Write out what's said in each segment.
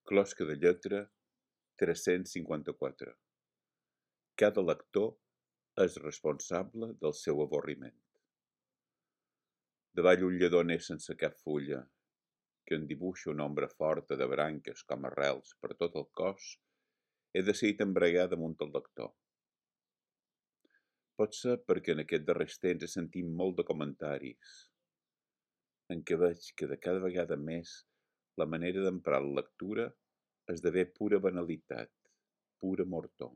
Closca de lletra 354. Cada lector és responsable del seu avorriment. Davall un lledoner sense cap fulla, que en dibuixa una ombra forta de branques com arrels per tot el cos, he decidit embregar damunt el lector. Potser perquè en aquest darrers temps he sentit molt de comentaris, en què veig que de cada vegada més la manera d'emprar la lectura esdevé pura banalitat, pura mortor.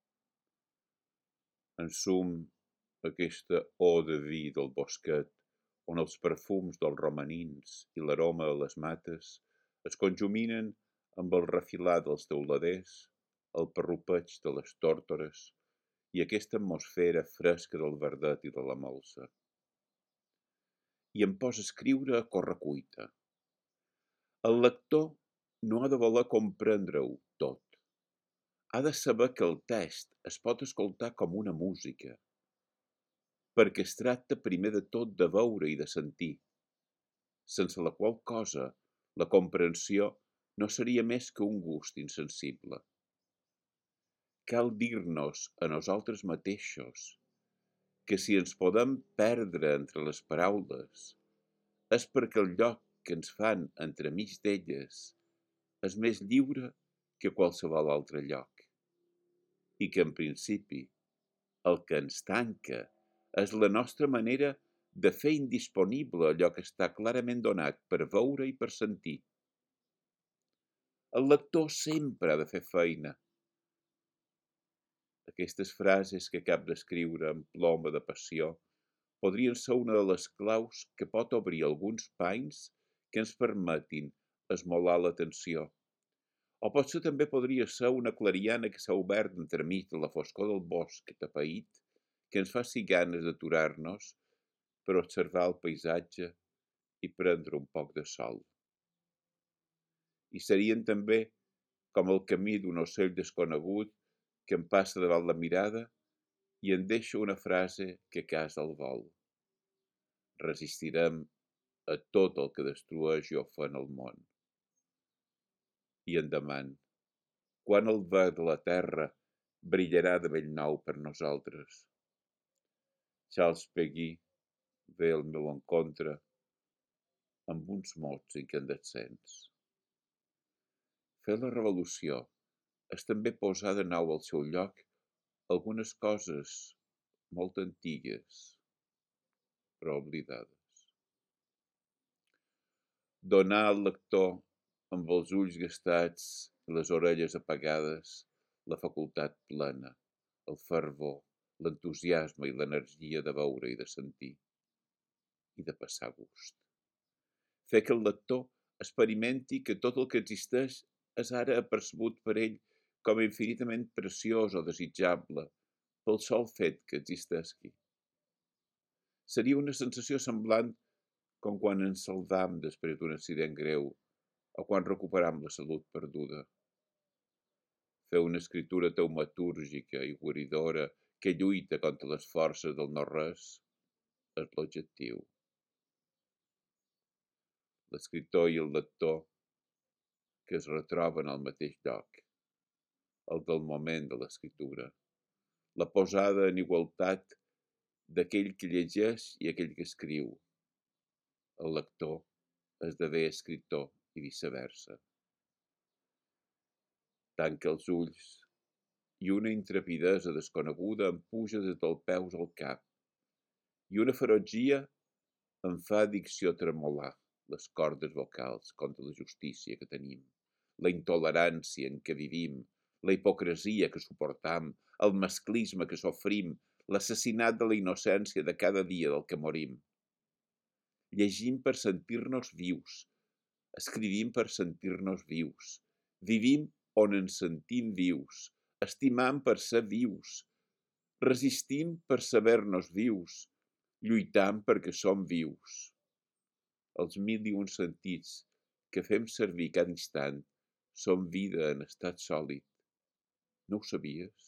En sum, aquesta eau de vi del bosquet, on els perfums dels romanins i l'aroma de les mates es conjuminen amb el refilar dels teuladers, el parrupeig de les tórtores i aquesta atmosfera fresca del verdet i de la molsa. I em posa a escriure a correcuita. El lector no ha de voler comprendre-ho tot. Ha de saber que el text es pot escoltar com una música, perquè es tracta primer de tot de veure i de sentir, sense la qual cosa la comprensió no seria més que un gust insensible. Cal dir-nos a nosaltres mateixos que si ens podem perdre entre les paraules és perquè el lloc que ens fan entremig d'elles és més lliure que qualsevol altre lloc i que en principi el que ens tanca és la nostra manera de fer indisponible allò que està clarament donat per veure i per sentir. El lector sempre ha de fer feina. Aquestes frases que acabo d'escriure amb ploma de passió podrien ser una de les claus que pot obrir alguns panys que ens permetin esmolar l'atenció. O potser també podria ser una clariana que s'ha obert entremig de la foscor del bosc atapeït que ens faci ganes d'aturar-nos per observar el paisatge i prendre un poc de sol. I serien també com el camí d'un ocell desconegut que em passa davant la mirada i en deixa una frase que casa al vol. Resistirem a tot el que destrueix i ofèn el món. I endavant, quan el ver de la terra brillarà de bell nou per nosaltres. Charles Péguy ve al meu encontre amb uns mots incandescents. Fer la revolució és també posar de nou al seu lloc algunes coses molt antigues, però oblidades. Donar al lector amb els ulls gastats i les orelles apagades la facultat plena, el fervor, l'entusiasme i l'energia de veure i de sentir i de passar gust. Fer que el lector experimenti que tot el que existeix és ara apercebut per ell com a infinitament preciós o desitjable pel sol fet que existeixi. Seria una sensació semblant com quan ens salvam després d'un accident greu o quan recuperam la salut perduda. Fer una escritura taumatúrgica i guaridora que lluita contra les forces del no-res és l'objectiu. L'escriptor i el lector que es retroben al mateix lloc, el del moment de l'escriptura, la posada en igualtat d'aquell que llegeix i aquell que escriu. El lector esdevé escriptor i viceversa. Tanca els ulls i una intrepidesa desconeguda em puja des dels peus al cap i una ferotgia em fa addicció tremolar les cordes vocals contra la justícia que tenim, la intolerància en què vivim, la hipocresia que suportam, el masclisme que sofrim, l'assassinat de la innocència de cada dia del que morim. Llegim per sentir-nos vius, escrivim per sentir-nos vius, vivim on ens sentim vius, estimam per ser vius, resistim per saber-nos vius, lluitam perquè som vius. Els 1001 sentits que fem servir cada instant són vida en estat sòlid. No ho sabies?